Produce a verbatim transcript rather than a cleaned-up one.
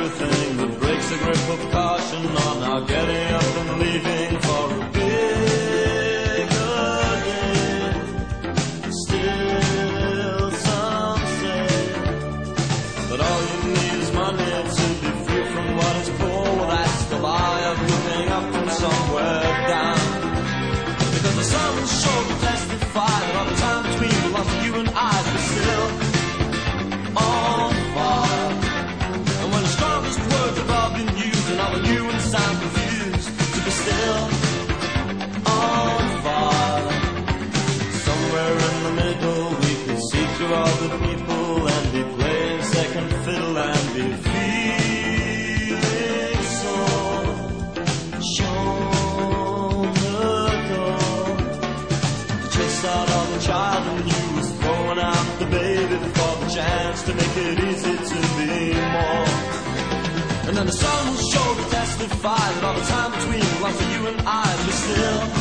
everything that breaks the grip of caution on now getting up and leaving for a bigger day. Still some say that all you need is money to be free from what is poor. Well, that's the lie of looking up from somewhere down. Because the sun will show to testify that all the time between belongs to you and I, but still on fire. And when the strongest words have all been used and all the new ones sound confused, to be still on fire. Somewhere in the middle we could see through all the people and be playing second fiddle and be feeling so shown the door. To chase out all the child in you was throwing out the baby before the chance to make it easy to be more. And then the sun will show to testify that all the time between belongs to you and I, but still